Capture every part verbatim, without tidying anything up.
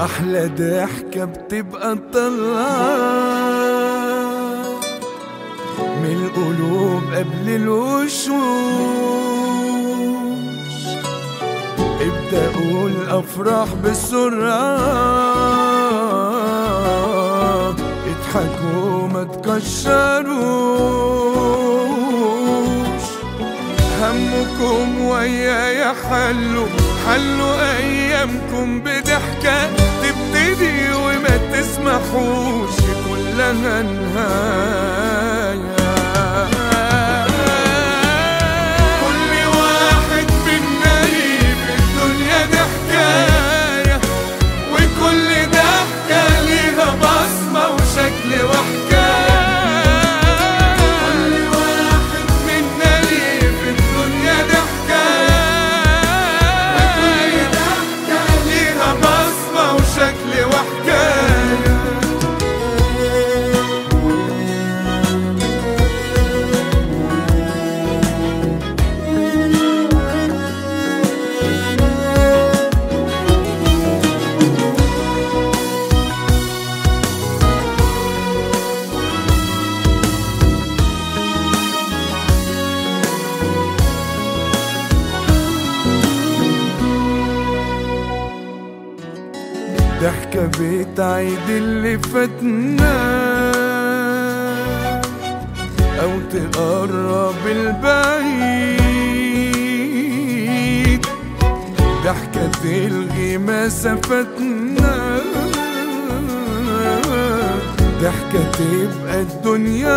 أحلى ضحكة بتبقى طلعة من القلوب قبل الوشوش. ابدأ قول أفراح بسرعة، اضحكوا ما تكشروش. همكم ويايا حلوا حلوا أيامكم بضحكة تبتدي وما تسمحوش كلها نهاية. كل واحد منا ليه في الدنيا دي حكاية، وكل ضحكة ليها بصمة وشكل وحكاية. كل واحد منا ليه في الدنيا دي حكاية، وكل ضحكة ليها بصمة وشكل وحكاية. ضحكة بتعيد اللي فاتنا أو تقرب البعيد، ضحكة تلغي مسافتنا، ضحكة تبقى الدنيا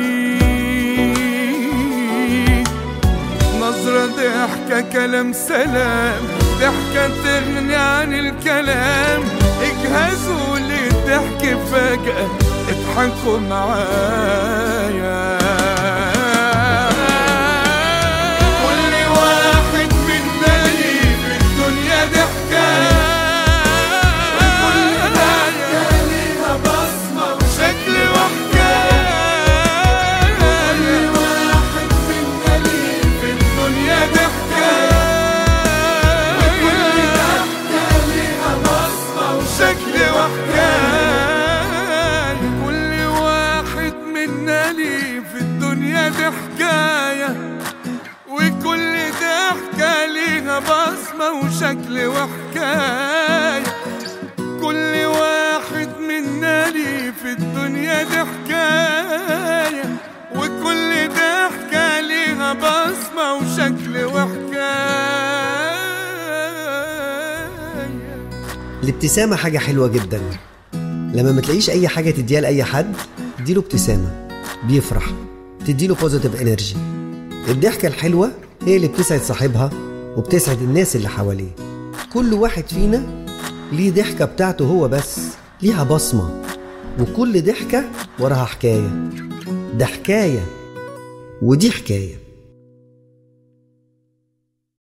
عيد. نظرة ضحكة كلام سلام، ضحكة تغني عن الكلام. اجهزوا للضحك فجأة اضحكوا معايا. كل واحد منا ليه في الدنيا دي حكاية، وكل ضحكة ليها بصمة وشكل وحكاية. كل واحد منا ليه في الدنيا دي حكاية، شكل وحكاية. كل واحد منا ليه في الدنيا دي حكاية، وكل ضحكة ليها بصمة وشكل وحكاية. كل واحد منا ليه في الدنيا دي حكاية، وكل ضحكة ليها بصمة وشكل وحكاية. الابتسامة حاجة حلوة جدا. لما ما تلاقيش أي حاجة تديها لأي حد اديله ابتسامة بيفرح، تديله بوزيتيف انرجي. الضحكة الحلوة هي اللي بتسعد صاحبها وبتسعد الناس اللي حواليه. كل واحد فينا ليه ضحكة بتاعته هو بس، ليها بصمة، وكل ضحكة وراها حكاية. ده حكاية ودي حكاية.